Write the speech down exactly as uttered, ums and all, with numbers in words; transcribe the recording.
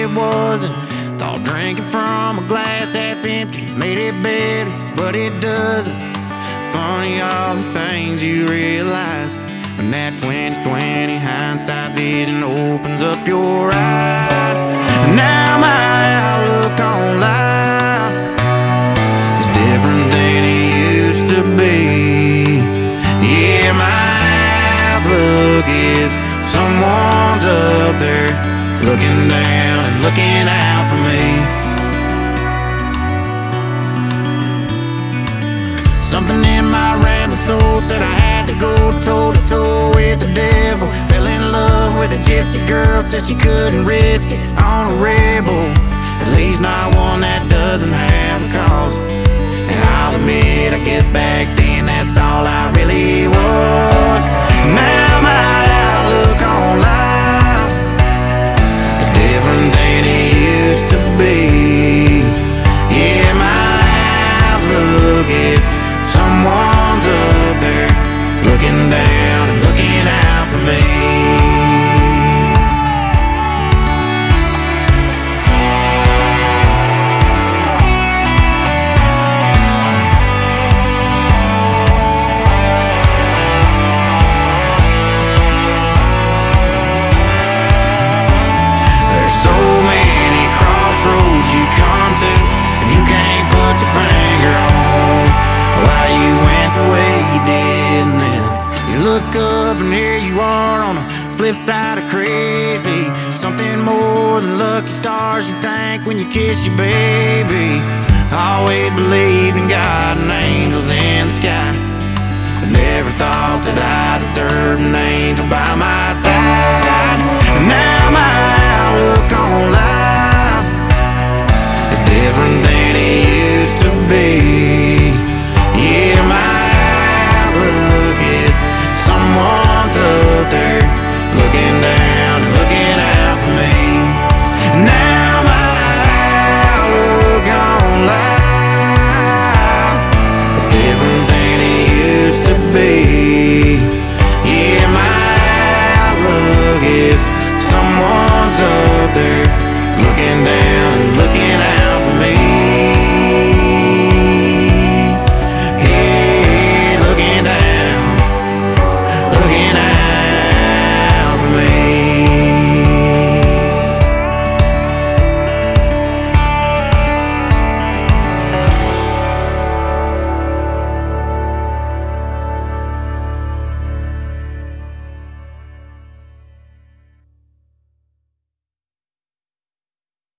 it wasn't. Thought drinking from a glass half empty made it better, but it doesn't. Funny all the things you realize when that twenty twenty hindsight vision opens up your eyes. Now my outlook on life is different than it used to be. Yeah, my outlook is someone's up there looking down and looking out for me. Something in my rambling soul said I had to go toe to toe with the devil. Fell in love with a gypsy girl, said she couldn't risk it on a rebel. At least not one that doesn't have a cause. And I'll admit, I guess back then that's all I really was. Now my outlook on life is different than it used to be. Yeah, my outlook is someone's up there looking down and looking out for me. There's so many crossroads you come to, and you can't put your finger on why you went the way you did. And then you look up and here you are on the flip side of crazy. Something more than lucky stars you think when you kiss your baby. Always believed in God and angels in the sky, but never thought that I deserved an angel by my side. And now my